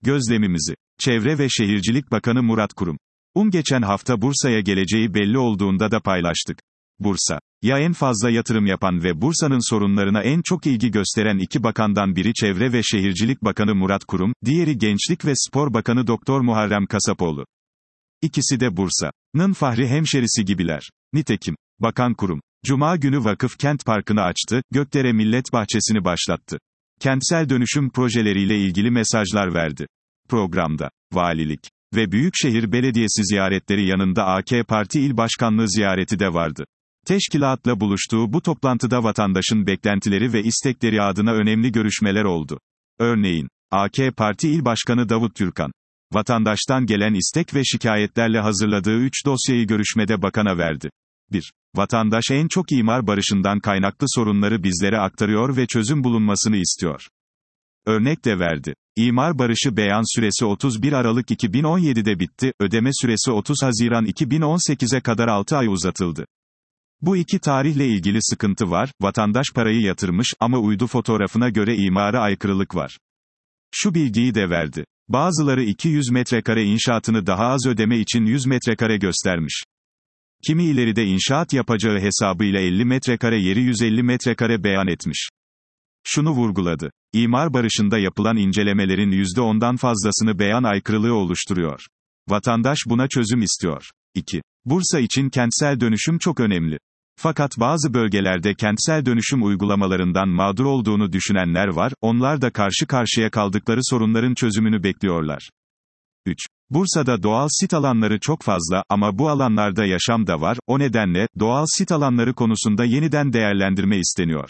Gözlemimizi. Çevre ve Şehircilik Bakanı Murat Kurum. Geçen hafta Bursa'ya geleceği belli olduğunda da paylaştık. Bursa. Ya en fazla yatırım yapan ve Bursa'nın sorunlarına en çok ilgi gösteren iki bakandan biri Çevre ve Şehircilik Bakanı Murat Kurum, diğeri Gençlik ve Spor Bakanı Doktor Muharrem Kasapoğlu. İkisi de Bursa'nın fahri hemşerisi gibiler. Nitekim, Bakan Kurum, Cuma günü Vakıf Kent Parkı'nı açtı, Gökdere Millet Bahçesi'ni başlattı. Kentsel dönüşüm projeleriyle ilgili mesajlar verdi. Programda, valilik ve Büyükşehir Belediyesi ziyaretleri yanında AK Parti İl Başkanlığı ziyareti de vardı. Teşkilatla buluştuğu bu toplantıda vatandaşın beklentileri ve istekleri adına önemli görüşmeler oldu. Örneğin, AK Parti İl Başkanı Davut Türkan, vatandaştan gelen istek ve şikayetlerle hazırladığı 3 dosyayı görüşmede bakana verdi. 1. Vatandaş en çok imar barışından kaynaklı sorunları bizlere aktarıyor ve çözüm bulunmasını istiyor. Örnek de verdi. İmar barışı beyan süresi 31 Aralık 2017'de bitti, ödeme süresi 30 Haziran 2018'e kadar 6 ay uzatıldı. Bu iki tarihle ilgili sıkıntı var, vatandaş parayı yatırmış ama uydu fotoğrafına göre imara aykırılık var. Şu bilgiyi de verdi. Bazıları 200 metrekare inşaatını daha az ödeme için 100 metrekare göstermiş. Kimi ileride inşaat yapacağı hesabıyla 50 metrekare yeri 150 metrekare beyan etmiş. Şunu vurguladı. İmar barışında yapılan incelemelerin %10'dan fazlasını beyan aykırılığı oluşturuyor. Vatandaş buna çözüm istiyor. 2. Bursa için kentsel dönüşüm çok önemli. Fakat bazı bölgelerde kentsel dönüşüm uygulamalarından mağdur olduğunu düşünenler var, onlar da karşı karşıya kaldıkları sorunların çözümünü bekliyorlar. 3. Bursa'da doğal sit alanları çok fazla ama bu alanlarda yaşam da var, o nedenle, doğal sit alanları konusunda yeniden değerlendirme isteniyor.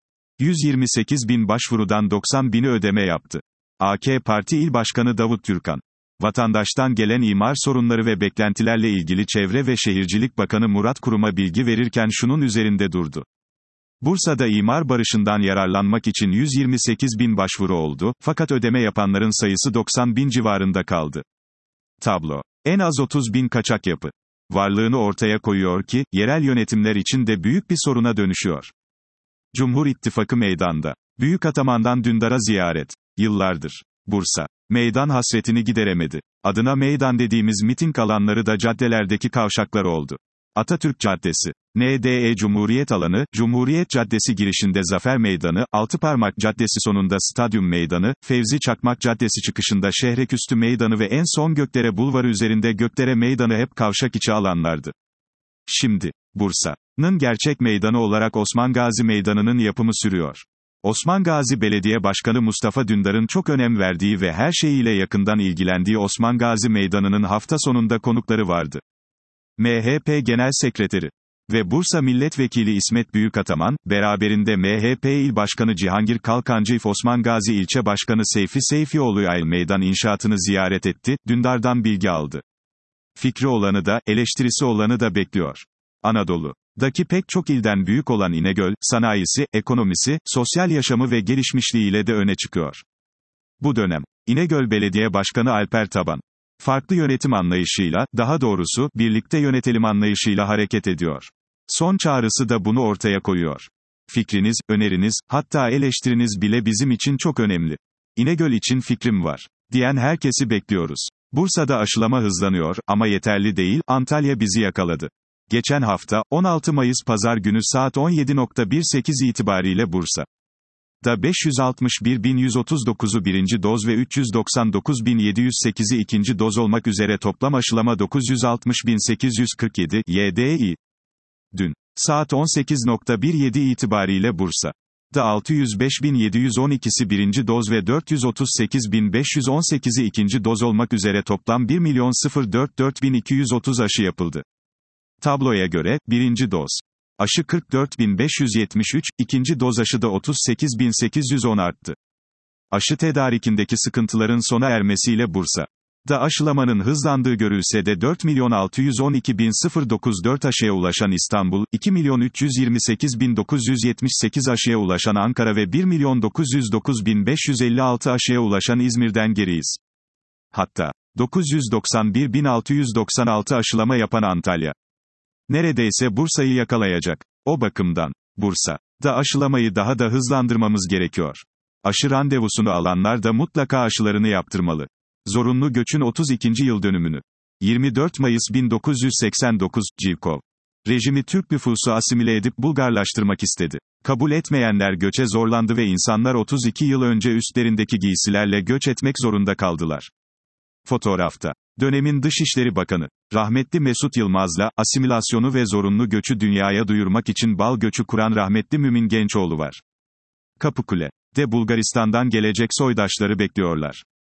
128 bin başvurudan 90 bini ödeme yaptı. AK Parti İl Başkanı Davut Türkan. Vatandaştan gelen imar sorunları ve beklentilerle ilgili Çevre ve Şehircilik Bakanı Murat Kurum'a bilgi verirken şunun üzerinde durdu. Bursa'da imar barışından yararlanmak için 128 bin başvuru oldu, fakat ödeme yapanların sayısı 90 bin civarında kaldı. Tablo. En az 30 bin kaçak yapı. Varlığını ortaya koyuyor ki, yerel yönetimler için de büyük bir soruna dönüşüyor. Cumhur İttifakı meydanda. Büyükataman'dan Dündar'a ziyaret. Yıllardır. Bursa. Meydan hasretini gideremedi. Adına meydan dediğimiz miting alanları da caddelerdeki kavşaklar oldu. Atatürk Caddesi. NDE Cumhuriyet Alanı, Cumhuriyet Caddesi girişinde Zafer Meydanı, Altıparmak Caddesi sonunda Stadyum Meydanı, Fevzi Çakmak Caddesi çıkışında Şehreküstü Meydanı ve en son Gökdere Bulvarı üzerinde Gökdere Meydanı hep kavşak içi alanlardı. Şimdi, Bursa'nın gerçek meydanı olarak Osman Gazi Meydanı'nın yapımı sürüyor. Osman Gazi Belediye Başkanı Mustafa Dündar'ın çok önem verdiği ve her şeyiyle yakından ilgilendiği Osman Gazi Meydanı'nın hafta sonunda konukları vardı. MHP Genel Sekreteri ve Bursa Milletvekili İsmet Büyükataman, beraberinde MHP İl Başkanı Cihangir Kalkancı, Osman Gazi İlçe Başkanı Seyfi Seyfioğlu Yayıl Meydan inşaatını ziyaret etti, Dündar'dan bilgi aldı. Fikri olanı da, eleştirisi olanı da bekliyor. Anadolu'daki pek çok ilden büyük olan İnegöl, sanayisi, ekonomisi, sosyal yaşamı ve gelişmişliğiyle de öne çıkıyor. Bu dönem, İnegöl Belediye Başkanı Alper Taban, farklı yönetim anlayışıyla, daha doğrusu, birlikte yönetelim anlayışıyla hareket ediyor. Son çağrısı da bunu ortaya koyuyor. Fikriniz, öneriniz, hatta eleştiriniz bile bizim için çok önemli. İnegöl için fikrim var, diyen herkesi bekliyoruz. Bursa'da aşılama hızlanıyor, ama yeterli değil, Antalya bizi yakaladı. Geçen hafta, 16 Mayıs Pazar günü saat 17.18 itibariyle Bursa'da 561.139'u birinci doz ve 399.708'i ikinci doz olmak üzere toplam aşılama 960.847 YDİ. Dün, saat 18.17 itibariyle Bursa'da 605.712'si birinci doz ve 438.518'i ikinci doz olmak üzere toplam 1.044.230 aşı yapıldı. Tabloya göre, birinci doz aşı 44.573, ikinci doz aşıda 38.810 arttı. Aşı tedarikindeki sıkıntıların sona ermesiyle Bursa'da aşılamanın hızlandığı görülse de 4.612.094 aşıya ulaşan İstanbul, 2.328.978 aşıya ulaşan Ankara ve 1.909.556 aşıya ulaşan İzmir'den geriyiz. Hatta, 991.696 aşılama yapan Antalya neredeyse Bursa'yı yakalayacak. O bakımdan, Bursa'da aşılamayı daha da hızlandırmamız gerekiyor. Aşı randevusunu alanlar da mutlaka aşılarını yaptırmalı. Zorunlu göçün 32. yıl dönümünü. 24 Mayıs 1989, Civkov. Rejimi Türk nüfusu asimile edip Bulgarlaştırmak istedi. Kabul etmeyenler göçe zorlandı ve insanlar 32 yıl önce üstlerindeki giysilerle göç etmek zorunda kaldılar. Fotoğrafta. Dönemin Dışişleri Bakanı. Rahmetli Mesut Yılmaz'la, asimilasyonu ve zorunlu göçü dünyaya duyurmak için bal göçü kuran rahmetli Mümin Gençoğlu var. Kapıkule. De Bulgaristan'dan gelecek soydaşları bekliyorlar.